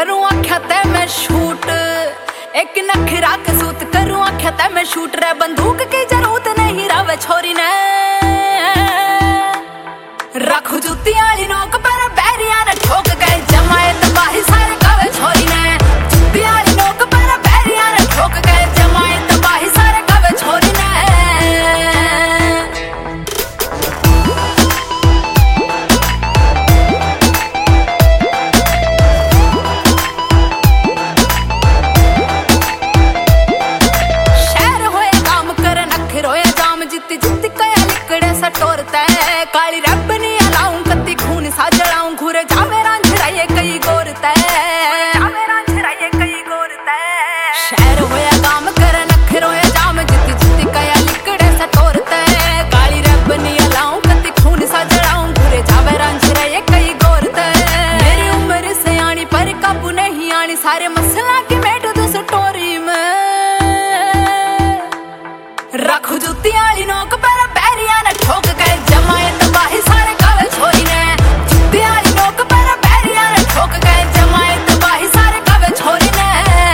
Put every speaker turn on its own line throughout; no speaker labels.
करूँ आख्या ते मैं शूट, एक नखरा के सूत करूँ आख्या ते मैं शूट रे। बंदूक की जरूरत नहीं रवे छोरी ने, रखू जुत्ती आली नोक पर बैरिया ने ठोक गए जमाए तबाही सारे कवे छोरी ने। जुत्ती आली नोक पर बैरिया ने ठोक गए जमाए तबाही सारे कवे छोरी ने। शहर होए काम करे नखर होए जाम, जित्ती जित्ती कया लिकड़े सा टोरता है। काली रब नहीं अलाऊं कत्ती खून सा जलाऊं, घूरे जावे रांझराये कई गोरता है, जावे रांझराये कई गोरता है। शहर होया काम करे नखर होया जाम, जित्ती जित्ती कया लिकड़े सा टोरता है। काली रब नहीं अलाऊं कत्ती खून सा जलाऊं, घूरे जावे रांझराये कई गोरता है। मेरी उम्र से आनी पर काबू नहीं आनी, सारे मसला के मेट दो स्टोरी में। रखू जुत्ती आली नोक पर बैरिया ने ठोक गए जमाए तबाही सारे कवे छोरी ने। जुत्ती आली नोक पर बैरिया ने ठोक गए जमाए तबाही सारे कवे छोरी ने।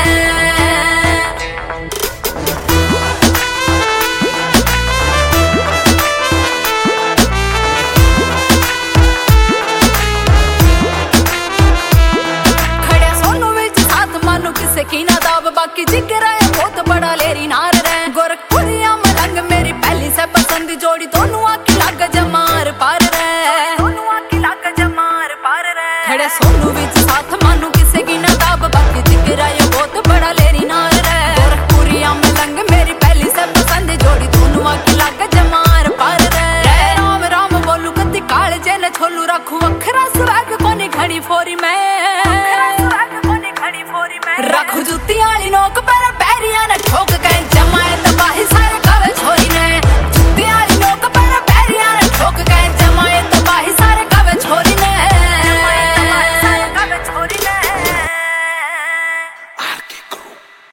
खड़े सोनू विच साथ मानू किसे की ना दाब, बाकी जिगरा है बहुत बड़ा लेरी नार रे। गोरखपुरिया मलंग मेरी पहली से पसंद जोड़ी, दोनों आकी लग जमार पार रे, दोनों आकी लग जमार पार रे। खड़े सोनू विच साथ मानू किसे की ना दाब, बाकी जिगरा है बहुत बड़ा लेरी नार रे। गोरखपुरिया मलंग मेरी पहली से पसंद जोड़ी, दोनों आकी लग जमार पार रे। राम राम बोलू कत्ती काल जन छोलू, रखू अखरा स्वैग कोनी घड़ी फोरी में, रखू जुत्ती आली नोक पर बैरिया ने ठोक